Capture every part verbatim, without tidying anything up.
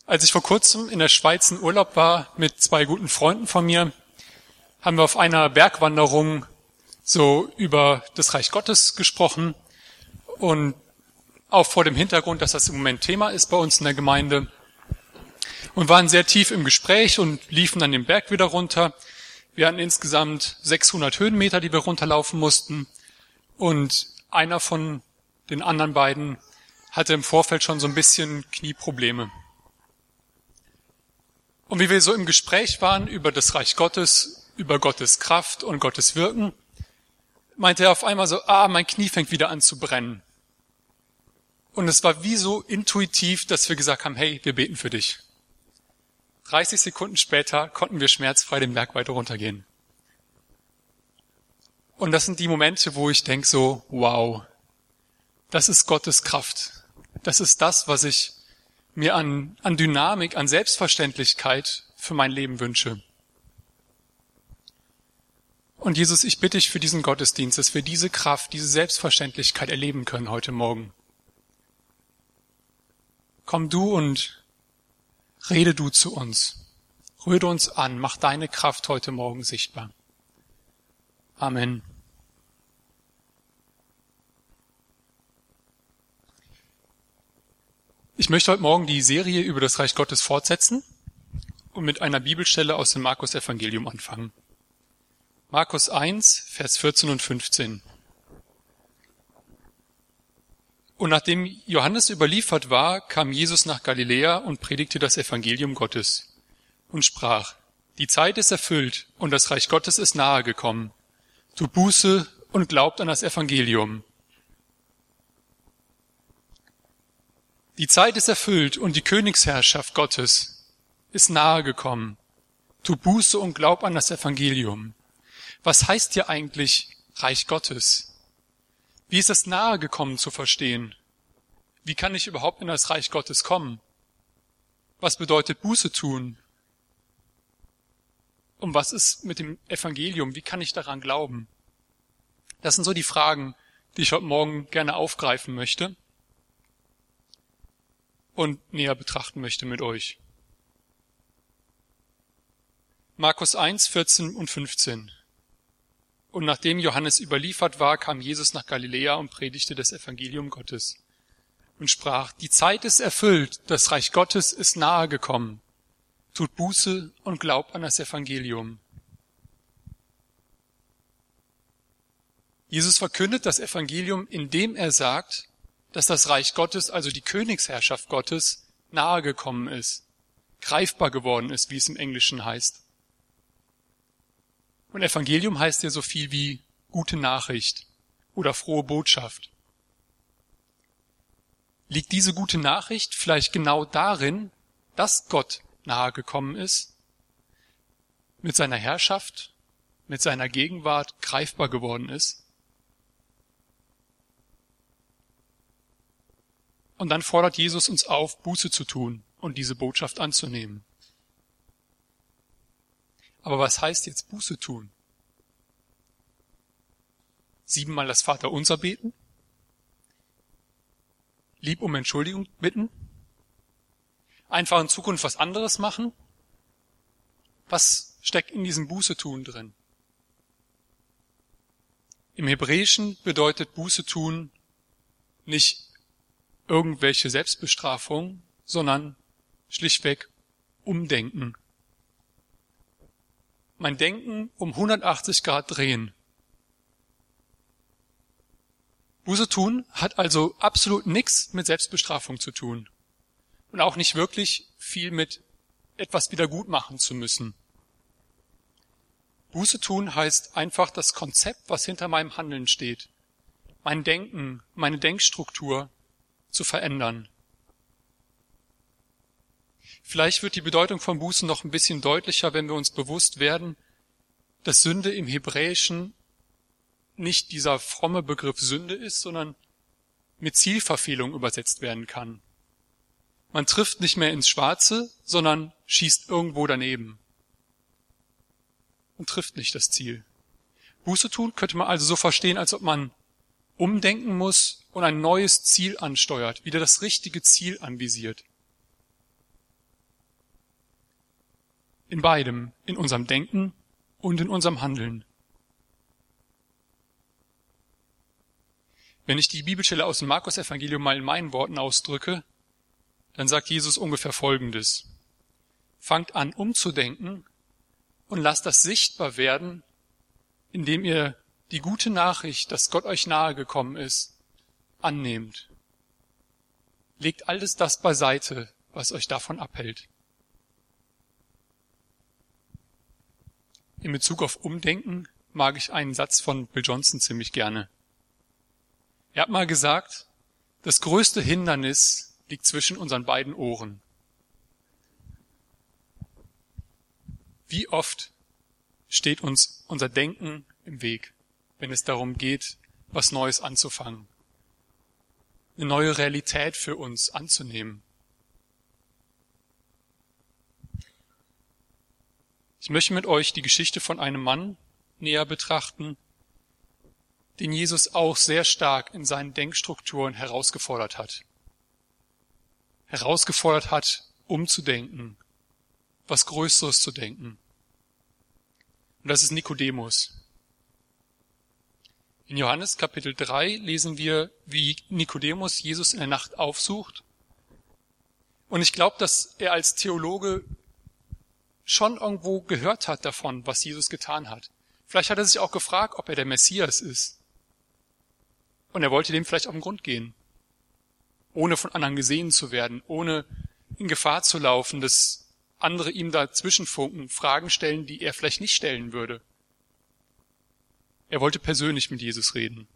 Als ich vor kurzem in der Schweiz in Urlaub war mit zwei guten Freunden von mir, haben wir auf einer Bergwanderung so über das Reich Gottes gesprochen und auch vor dem Hintergrund, dass das im Moment Thema ist bei uns in der Gemeinde, und waren sehr tief im Gespräch und liefen dann den Berg wieder runter. Wir hatten insgesamt sechshundert Höhenmeter, die wir runterlaufen mussten, und einer von den anderen beiden hatte im Vorfeld schon so ein bisschen Knieprobleme. Und wie wir so im Gespräch waren über das Reich Gottes, über Gottes Kraft und Gottes Wirken, meinte er auf einmal so, ah, mein Knie fängt wieder an zu brennen. Und es war wie so intuitiv, dass wir gesagt haben, hey, wir beten für dich. dreißig Sekunden später konnten wir schmerzfrei den Berg weiter runtergehen. Und das sind die Momente, wo ich denke so, wow, das ist Gottes Kraft. Das ist das, was ich mir an, an Dynamik, an Selbstverständlichkeit für mein Leben wünsche. Und Jesus, ich bitte dich für diesen Gottesdienst, dass wir diese Kraft, diese Selbstverständlichkeit erleben können heute Morgen. Komm du und rede du zu uns. Rühre uns an, mach deine Kraft heute Morgen sichtbar. Amen. Ich möchte heute Morgen die Serie über das Reich Gottes fortsetzen und mit einer Bibelstelle aus dem Markus-Evangelium anfangen. Markus eins, Vers vierzehn und fünfzehn. Und nachdem Johannes überliefert war, kam Jesus nach Galiläa und predigte das Evangelium Gottes und sprach, die Zeit ist erfüllt und das Reich Gottes ist nahe gekommen. Tut Buße und glaubt an das Evangelium. Die Zeit ist erfüllt und die Königsherrschaft Gottes ist nahe gekommen. Tut Buße und glaub an das Evangelium. Was heißt hier eigentlich Reich Gottes? Wie ist es nahe gekommen zu verstehen? Wie kann ich überhaupt in das Reich Gottes kommen? Was bedeutet Buße tun? Und was ist mit dem Evangelium? Wie kann ich daran glauben? Das sind so die Fragen, die ich heute Morgen gerne aufgreifen möchte und näher betrachten möchte mit euch. Markus eins, vierzehn und fünfzehn. Und nachdem Johannes überliefert war, kam Jesus nach Galiläa und predigte das Evangelium Gottes und sprach, die Zeit ist erfüllt, das Reich Gottes ist nahe gekommen. Tut Buße und glaubt an das Evangelium. Jesus verkündet das Evangelium, indem er sagt, dass das Reich Gottes, also die Königsherrschaft Gottes, nahe gekommen ist, greifbar geworden ist, wie es im Englischen heißt. Und Evangelium heißt ja so viel wie gute Nachricht oder frohe Botschaft. Liegt diese gute Nachricht vielleicht genau darin, dass Gott nahe gekommen ist, mit seiner Herrschaft, mit seiner Gegenwart greifbar geworden ist? Und dann fordert Jesus uns auf, Buße zu tun und diese Botschaft anzunehmen. Aber was heißt jetzt Buße tun? Siebenmal das Vaterunser beten? Lieb um Entschuldigung bitten? Einfach in Zukunft was anderes machen? Was steckt in diesem Buße tun drin? Im Hebräischen bedeutet Buße tun nicht irgendwelche Selbstbestrafung, sondern schlichtweg Umdenken. Mein Denken um hundertachtzig Grad drehen. Buße tun hat also absolut nichts mit Selbstbestrafung zu tun und auch nicht wirklich viel mit etwas wieder gut machen zu müssen. Buße tun heißt einfach das Konzept, was hinter meinem Handeln steht, mein Denken, meine Denkstruktur zu verändern. Vielleicht wird die Bedeutung von Buße noch ein bisschen deutlicher, wenn wir uns bewusst werden, dass Sünde im Hebräischen nicht dieser fromme Begriff Sünde ist, sondern mit Zielverfehlung übersetzt werden kann. Man trifft nicht mehr ins Schwarze, sondern schießt irgendwo daneben und trifft nicht das Ziel. Buße tun könnte man also so verstehen, als ob man umdenken muss und ein neues Ziel ansteuert, wieder das richtige Ziel anvisiert. In beidem, in unserem Denken und in unserem Handeln. Wenn ich die Bibelstelle aus dem Markus-Evangelium mal in meinen Worten ausdrücke, dann sagt Jesus ungefähr Folgendes. Fangt an, umzudenken und lasst das sichtbar werden, indem ihr die gute Nachricht, dass Gott euch nahe gekommen ist, annehmt. Legt alles das beiseite, was euch davon abhält. In Bezug auf Umdenken mag ich einen Satz von Bill Johnson ziemlich gerne. Er hat mal gesagt, das größte Hindernis liegt zwischen unseren beiden Ohren. Wie oft steht uns unser Denken im Weg, wenn es darum geht, was Neues anzufangen, eine neue Realität für uns anzunehmen. Ich möchte mit euch die Geschichte von einem Mann näher betrachten, den Jesus auch sehr stark in seinen Denkstrukturen herausgefordert hat. Herausgefordert hat, umzudenken, was Größeres zu denken. Und das ist Nikodemus. In Johannes Kapitel drei lesen wir, wie Nikodemus Jesus in der Nacht aufsucht. Und ich glaube, dass er als Theologe schon irgendwo gehört hat davon, was Jesus getan hat. Vielleicht hat er sich auch gefragt, ob er der Messias ist. Und er wollte dem vielleicht auf den Grund gehen, ohne von anderen gesehen zu werden, ohne in Gefahr zu laufen, dass andere ihm dazwischenfunken, Fragen stellen, die er vielleicht nicht stellen würde. Er wollte persönlich mit Jesus reden.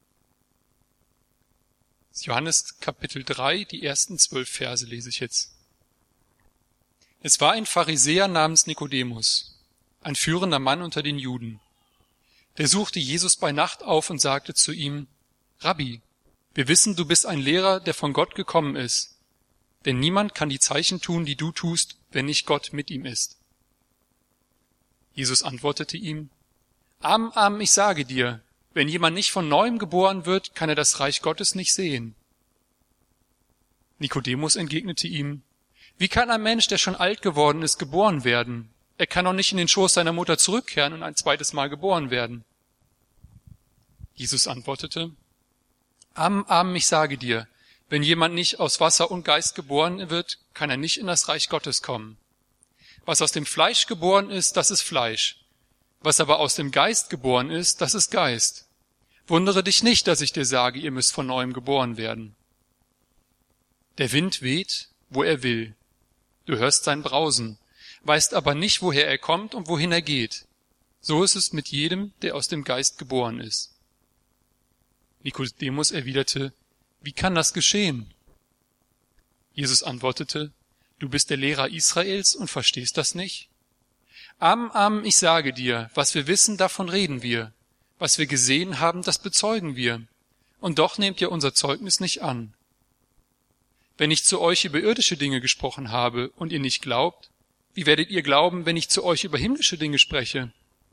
Johannes Kapitel drei, die ersten zwölf Verse lese ich jetzt. Es war ein Pharisäer namens Nikodemus, ein führender Mann unter den Juden. Der suchte Jesus bei Nacht auf und sagte zu ihm, Rabbi, wir wissen, du bist ein Lehrer, der von Gott gekommen ist, denn niemand kann die Zeichen tun, die du tust, wenn nicht Gott mit ihm ist. Jesus antwortete ihm, Amen, Amen, ich sage dir, wenn jemand nicht von neuem geboren wird, kann er das Reich Gottes nicht sehen. Nikodemus entgegnete ihm, wie kann ein Mensch, der schon alt geworden ist, geboren werden? Er kann doch nicht in den Schoß seiner Mutter zurückkehren und ein zweites Mal geboren werden. Jesus antwortete, Amen, Amen, ich sage dir, wenn jemand nicht aus Wasser und Geist geboren wird, kann er nicht in das Reich Gottes kommen. Was aus dem Fleisch geboren ist, das ist Fleisch. Was aber aus dem Geist geboren ist, das ist Geist. Wundere dich nicht, dass ich dir sage, ihr müsst von neuem geboren werden. Der Wind weht, wo er will. Du hörst sein Brausen, weißt aber nicht, woher er kommt und wohin er geht. So ist es mit jedem, der aus dem Geist geboren ist. Nikodemus erwiderte, wie kann das geschehen? Jesus antwortete, du bist der Lehrer Israels und verstehst das nicht? Amen, Amen, ich sage dir, was wir wissen, davon reden wir. Was wir gesehen haben, das bezeugen wir. Und doch nehmt ihr unser Zeugnis nicht an. Wenn ich zu euch über irdische Dinge gesprochen habe und ihr nicht glaubt, wie werdet ihr glauben, wenn ich zu euch über himmlische Dinge spreche?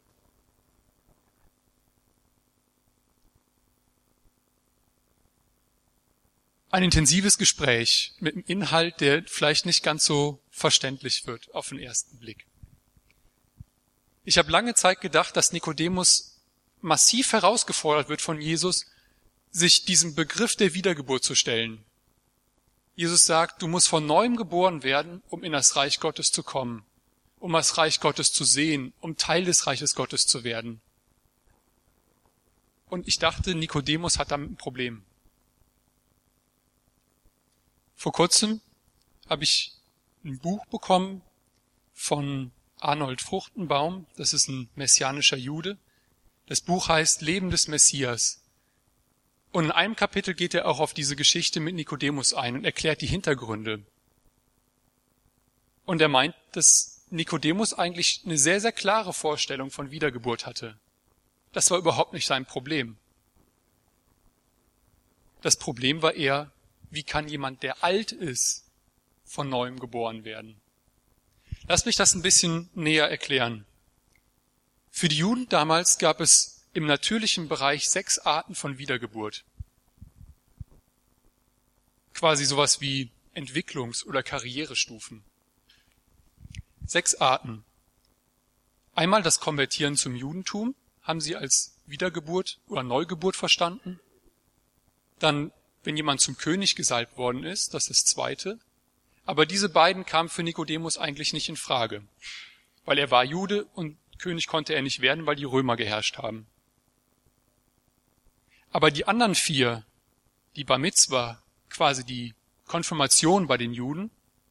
Ein intensives Gespräch mit einem Inhalt, der vielleicht nicht ganz so verständlich wird auf den ersten Blick. Ich habe lange Zeit gedacht, dass Nikodemus massiv herausgefordert wird von Jesus, sich diesem Begriff der Wiedergeburt zu stellen. Jesus sagt, du musst von neuem geboren werden, um in das Reich Gottes zu kommen, um das Reich Gottes zu sehen, um Teil des Reiches Gottes zu werden. Und ich dachte, Nikodemus hat damit ein Problem. Vor kurzem habe ich ein Buch bekommen von Arnold Fruchtenbaum, das ist ein messianischer Jude. Das Buch heißt Leben des Messias. Und in einem Kapitel geht er auch auf diese Geschichte mit Nikodemus ein und erklärt die Hintergründe. Und er meint, dass Nikodemus eigentlich eine sehr, sehr klare Vorstellung von Wiedergeburt hatte. Das war überhaupt nicht sein Problem. Das Problem war eher, wie kann jemand, der alt ist, von neuem geboren werden? Lass mich das ein bisschen näher erklären. Für die Juden damals gab es im natürlichen Bereich sechs Arten von Wiedergeburt. Quasi sowas wie Entwicklungs- oder Karrierestufen. Sechs Arten. Einmal das Konvertieren zum Judentum haben sie als Wiedergeburt oder Neugeburt verstanden. Dann, wenn jemand zum König gesalbt worden ist, das ist das Zweite. Aber diese beiden kamen für Nikodemus eigentlich nicht in Frage, weil er war Jude und König konnte er nicht werden, weil die Römer geherrscht haben. Aber die anderen vier, die Bar Mitzwa, quasi die Konfirmation bei den Juden,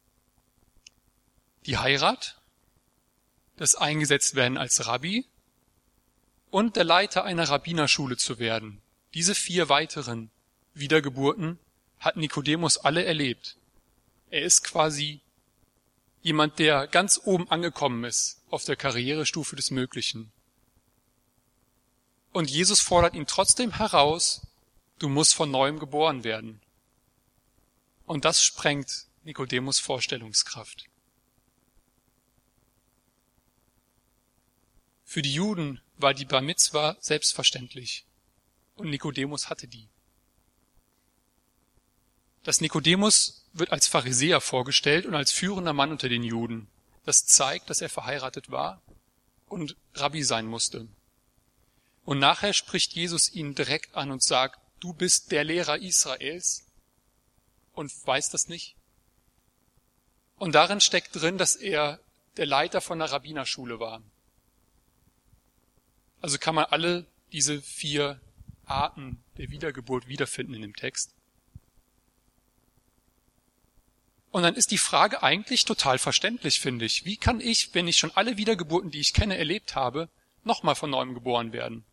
die Heirat, das Eingesetztwerden als Rabbi und der Leiter einer Rabbinerschule zu werden. Diese vier weiteren Wiedergeburten hat Nikodemus alle erlebt. Er ist quasi jemand, der ganz oben angekommen ist auf der Karrierestufe des Möglichen. Und Jesus fordert ihn trotzdem heraus, du musst von neuem geboren werden. Und das sprengt Nikodemus' Vorstellungskraft. Für die Juden war die Bar Mitzwa selbstverständlich und Nikodemus hatte die. Das Nikodemus wird als Pharisäer vorgestellt und als führender Mann unter den Juden. Das zeigt, dass er verheiratet war und Rabbi sein musste. Und nachher spricht Jesus ihn direkt an und sagt, du bist der Lehrer Israels und weiß das nicht. Und darin steckt drin, dass er der Leiter von einer Rabbinerschule war. Also kann man alle diese vier Arten der Wiedergeburt wiederfinden in dem Text. Und dann ist die Frage eigentlich total verständlich, finde ich. Wie kann ich, wenn ich schon alle Wiedergeburten, die ich kenne, erlebt habe, nochmal von neuem geboren werden?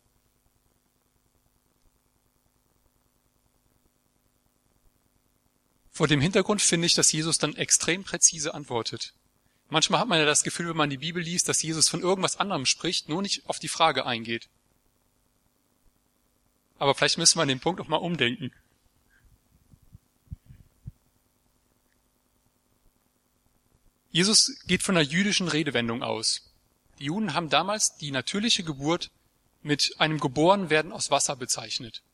Vor dem Hintergrund finde ich, dass Jesus dann extrem präzise antwortet. Manchmal hat man ja das Gefühl, wenn man die Bibel liest, dass Jesus von irgendwas anderem spricht, nur nicht auf die Frage eingeht. Aber vielleicht müssen wir an dem Punkt auch mal umdenken. Jesus geht von einer jüdischen Redewendung aus. Die Juden haben damals die natürliche Geburt mit einem Geborenwerden aus Wasser bezeichnet.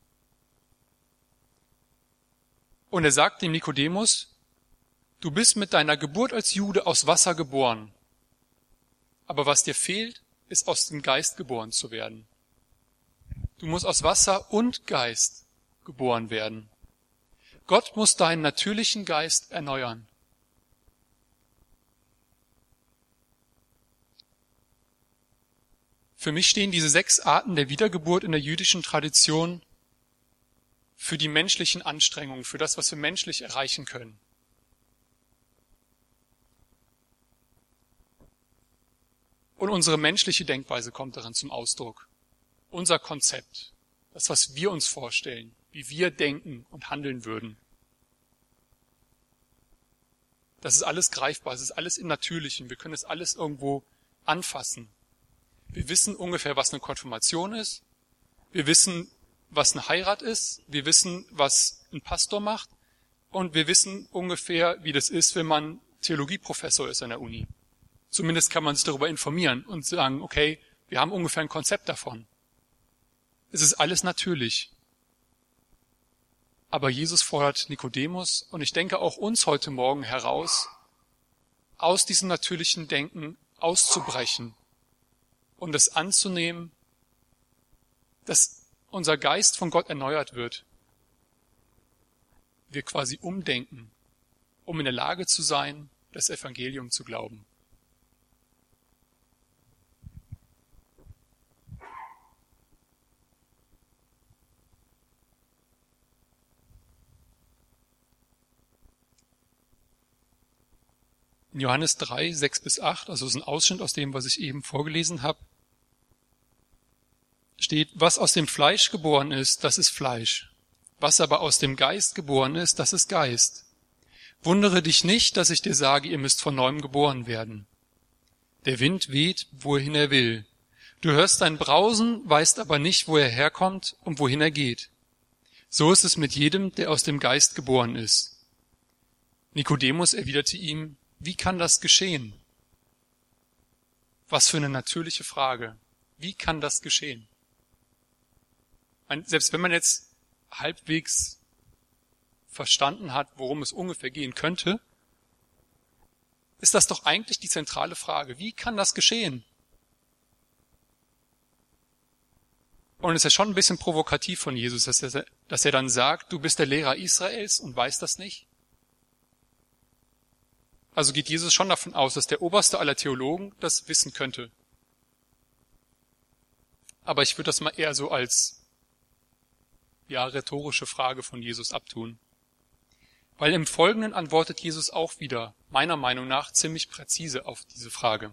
Und er sagt dem Nikodemus, du bist mit deiner Geburt als Jude aus Wasser geboren. Aber was dir fehlt, ist aus dem Geist geboren zu werden. Du musst aus Wasser und Geist geboren werden. Gott muss deinen natürlichen Geist erneuern. Für mich stehen diese sechs Arten der Wiedergeburt in der jüdischen Tradition für die menschlichen Anstrengungen, für das, was wir menschlich erreichen können. Und unsere menschliche Denkweise kommt darin zum Ausdruck. Unser Konzept, das, was wir uns vorstellen, wie wir denken und handeln würden. Das ist alles greifbar, es ist alles im Natürlichen, wir können es alles irgendwo anfassen. Wir wissen ungefähr, was eine Konfirmation ist. Wir wissen, was eine Heirat ist. Wir wissen, was ein Pastor macht. Und wir wissen ungefähr, wie das ist, wenn man Theologieprofessor ist an der Uni. Zumindest kann man sich darüber informieren und sagen, okay, wir haben ungefähr ein Konzept davon. Es ist alles natürlich. Aber Jesus fordert Nikodemus und ich denke auch uns heute Morgen heraus, aus diesem natürlichen Denken auszubrechen. Und es anzunehmen, dass unser Geist von Gott erneuert wird. Wir quasi umdenken, um in der Lage zu sein, das Evangelium zu glauben. In Johannes drei, sechs bis acht, also ist ein Ausschnitt aus dem, was ich eben vorgelesen habe, steht, was aus dem Fleisch geboren ist, das ist Fleisch. Was aber aus dem Geist geboren ist, das ist Geist. Wundere dich nicht, dass ich dir sage, ihr müsst von neuem geboren werden. Der Wind weht, wohin er will. Du hörst sein Brausen, weißt aber nicht, wo er herkommt und wohin er geht. So ist es mit jedem, der aus dem Geist geboren ist. Nikodemus erwiderte ihm, wie kann das geschehen? Was für eine natürliche Frage. Wie kann das geschehen? Selbst wenn man jetzt halbwegs verstanden hat, worum es ungefähr gehen könnte, ist das doch eigentlich die zentrale Frage. Wie kann das geschehen? Und es ist ja schon ein bisschen provokativ von Jesus, dass er, dass er dann sagt, du bist der Lehrer Israels und weißt das nicht. Also geht Jesus schon davon aus, dass der oberste aller Theologen das wissen könnte. Aber ich würde das mal eher so als, ja, rhetorische Frage von Jesus abtun. Weil im Folgenden antwortet Jesus auch wieder, meiner Meinung nach, ziemlich präzise auf diese Frage.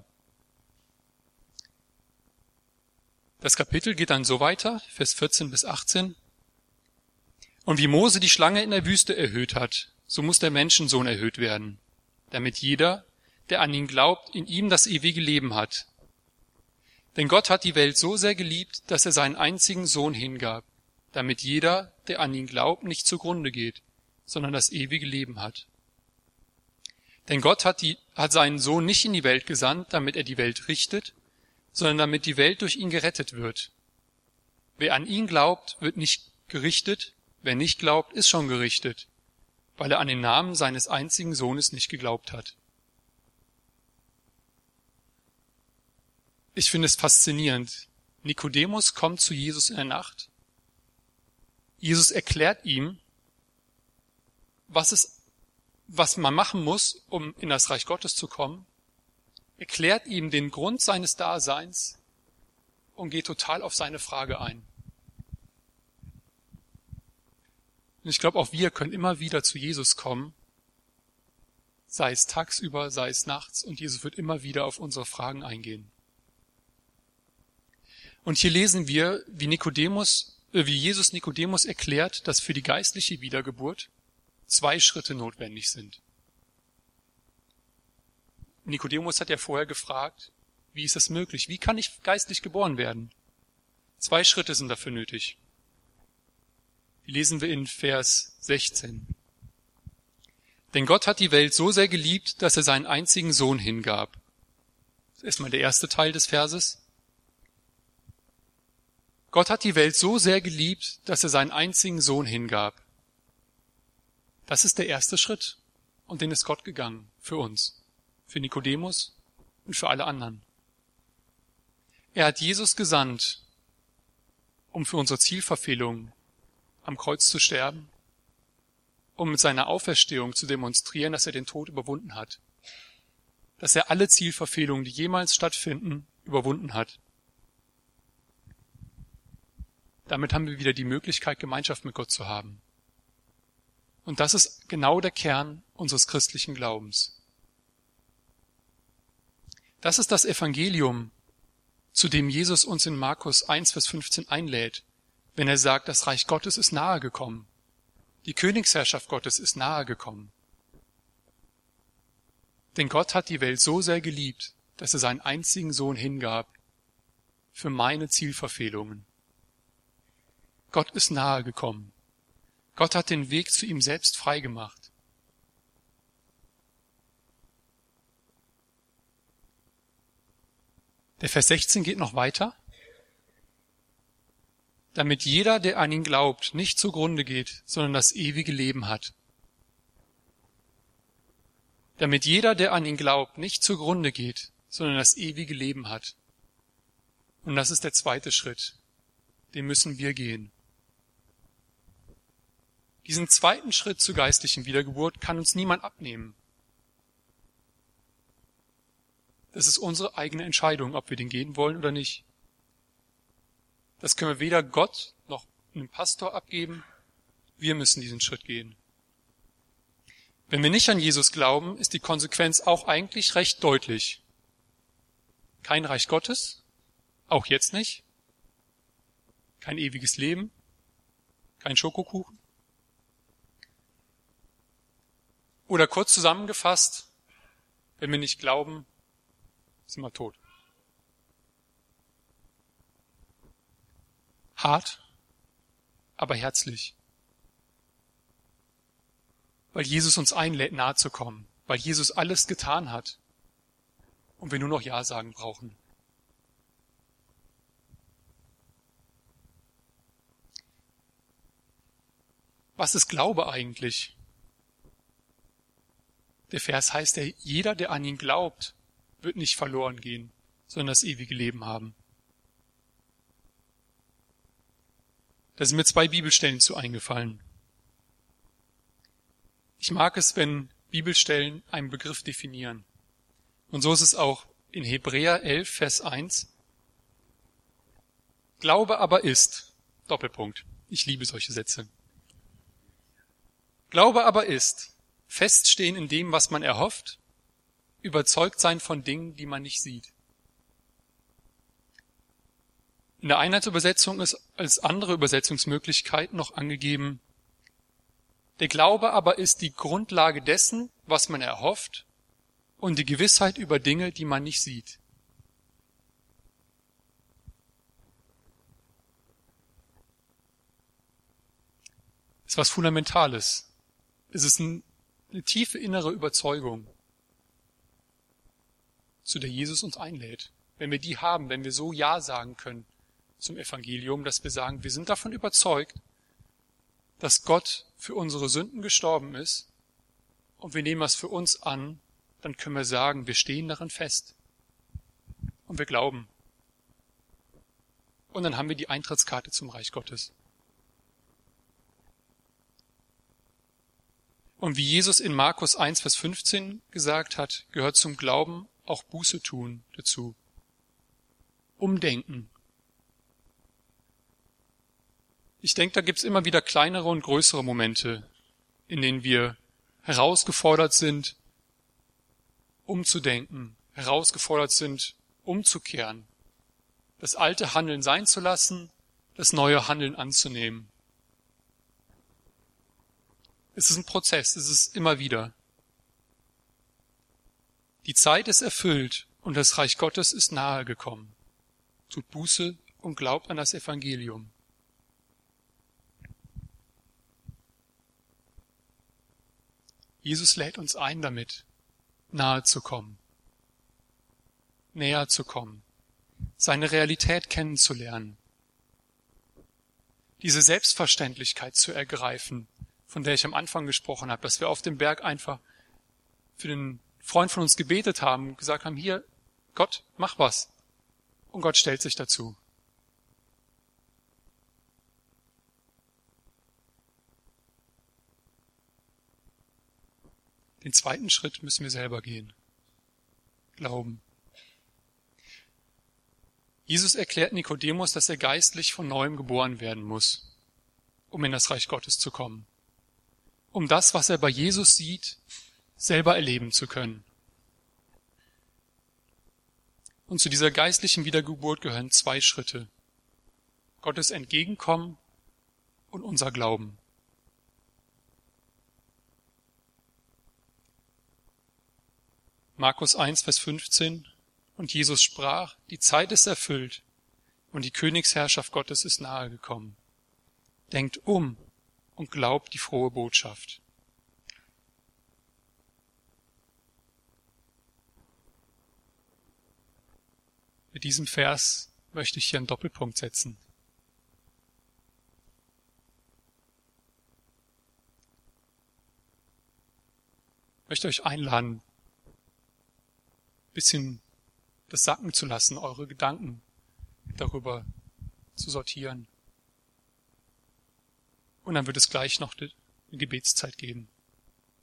Das Kapitel geht dann so weiter, Vers vierzehn bis achtzehn. Und wie Mose die Schlange in der Wüste erhöht hat, so muss der Menschensohn erhöht werden, damit jeder, der an ihn glaubt, in ihm das ewige Leben hat. Denn Gott hat die Welt so sehr geliebt, dass er seinen einzigen Sohn hingab, damit jeder, der an ihn glaubt, nicht zugrunde geht, sondern das ewige Leben hat. Denn Gott hat, die, hat seinen Sohn nicht in die Welt gesandt, damit er die Welt richtet, sondern damit die Welt durch ihn gerettet wird. Wer an ihn glaubt, wird nicht gerichtet, wer nicht glaubt, ist schon gerichtet, weil er an den Namen seines einzigen Sohnes nicht geglaubt hat. Ich finde es faszinierend. Nikodemus kommt zu Jesus in der Nacht. Jesus erklärt ihm, was es, was man machen muss, um in das Reich Gottes zu kommen, erklärt ihm den Grund seines Daseins und geht total auf seine Frage ein. Und ich glaube, auch wir können immer wieder zu Jesus kommen, sei es tagsüber, sei es nachts, und Jesus wird immer wieder auf unsere Fragen eingehen. Und hier lesen wir, wie Nikodemus, äh, wie Jesus Nikodemus erklärt, dass für die geistliche Wiedergeburt zwei Schritte notwendig sind. Nikodemus hat ja vorher gefragt, wie ist das möglich? Wie kann ich geistlich geboren werden? Zwei Schritte sind dafür nötig. Die lesen wir in Vers sechzehn. Denn Gott hat die Welt so sehr geliebt, dass er seinen einzigen Sohn hingab. Das ist erstmal der erste Teil des Verses. Gott hat die Welt so sehr geliebt, dass er seinen einzigen Sohn hingab. Das ist der erste Schritt. Und den ist Gott gegangen für uns. Für Nikodemus und für alle anderen. Er hat Jesus gesandt, um für unsere Zielverfehlung am Kreuz zu sterben, um mit seiner Auferstehung zu demonstrieren, dass er den Tod überwunden hat, dass er alle Zielverfehlungen, die jemals stattfinden, überwunden hat. Damit haben wir wieder die Möglichkeit, Gemeinschaft mit Gott zu haben. Und das ist genau der Kern unseres christlichen Glaubens. Das ist das Evangelium, zu dem Jesus uns in Markus eins, Vers fünfzehn einlädt, wenn er sagt, das Reich Gottes ist nahe gekommen. Die Königsherrschaft Gottes ist nahe gekommen. Denn Gott hat die Welt so sehr geliebt, dass er seinen einzigen Sohn hingab für meine Zielverfehlungen. Gott ist nahe gekommen. Gott hat den Weg zu ihm selbst freigemacht. Der Vers sechzehn geht noch weiter. Damit jeder, der an ihn glaubt, nicht zugrunde geht, sondern das ewige Leben hat. Damit jeder, der an ihn glaubt, nicht zugrunde geht, sondern das ewige Leben hat. Und das ist der zweite Schritt. Den müssen wir gehen. Diesen zweiten Schritt zur geistlichen Wiedergeburt kann uns niemand abnehmen. Das ist unsere eigene Entscheidung, ob wir den gehen wollen oder nicht. Das können wir weder Gott noch einem Pastor abgeben. Wir müssen diesen Schritt gehen. Wenn wir nicht an Jesus glauben, ist die Konsequenz auch eigentlich recht deutlich. Kein Reich Gottes, auch jetzt nicht. Kein ewiges Leben, kein Schokokuchen. Oder kurz zusammengefasst, wenn wir nicht glauben, sind wir tot. Hart, aber herzlich. Weil Jesus uns einlädt, nahe zu kommen. Weil Jesus alles getan hat und wir nur noch Ja sagen brauchen. Was ist Glaube eigentlich? Der Vers heißt ja, jeder, der an ihn glaubt, wird nicht verloren gehen, sondern das ewige Leben haben. Da sind mir zwei Bibelstellen zu eingefallen. Ich mag es, wenn Bibelstellen einen Begriff definieren. Und so ist es auch in Hebräer elf, Vers eins. Glaube aber ist, Doppelpunkt, ich liebe solche Sätze. Glaube aber ist, feststehen in dem, was man erhofft, überzeugt sein von Dingen, die man nicht sieht. In der Einheitsübersetzung ist als andere Übersetzungsmöglichkeit noch angegeben, der Glaube aber ist die Grundlage dessen, was man erhofft, und die Gewissheit über Dinge, die man nicht sieht. Es ist was Fundamentales. Es ist ein, eine tiefe innere Überzeugung, zu der Jesus uns einlädt. Wenn wir die haben, wenn wir so Ja sagen können zum Evangelium, dass wir sagen, wir sind davon überzeugt, dass Gott für unsere Sünden gestorben ist und wir nehmen das für uns an, dann können wir sagen, wir stehen darin fest und wir glauben. Und dann haben wir die Eintrittskarte zum Reich Gottes. Und wie Jesus in Markus eins, Vers fünfzehn gesagt hat, gehört zum Glauben auch Buße tun dazu. Umdenken. Ich denke, da gibt's immer wieder kleinere und größere Momente, in denen wir herausgefordert sind, umzudenken, herausgefordert sind, umzukehren, das alte Handeln sein zu lassen, das neue Handeln anzunehmen. Es ist ein Prozess, es ist immer wieder. Die Zeit ist erfüllt und das Reich Gottes ist nahe gekommen. Tut Buße und glaubt an das Evangelium. Jesus lädt uns ein damit, nahe zu kommen, näher zu kommen, seine Realität kennenzulernen, diese Selbstverständlichkeit zu ergreifen, von der ich am Anfang gesprochen habe, dass wir auf dem Berg einfach für den Freund von uns gebetet haben und gesagt haben, hier, Gott, mach was. Und Gott stellt sich dazu. Den zweiten Schritt müssen wir selber gehen. Glauben. Jesus erklärt Nikodemus, dass er geistlich von neuem geboren werden muss, um in das Reich Gottes zu kommen. Um das, was er bei Jesus sieht, selber erleben zu können. Und zu dieser geistlichen Wiedergeburt gehören zwei Schritte. Gottes Entgegenkommen und unser Glauben. Markus eins, Vers fünfzehn. Und Jesus sprach, die Zeit ist erfüllt und die Königsherrschaft Gottes ist nahe gekommen. Denkt um und glaubt die frohe Botschaft. Mit diesem Vers möchte ich hier einen Doppelpunkt setzen. Ich möchte euch einladen, ein bisschen das sacken zu lassen, eure Gedanken darüber zu sortieren. Und dann wird es gleich noch eine Gebetszeit geben.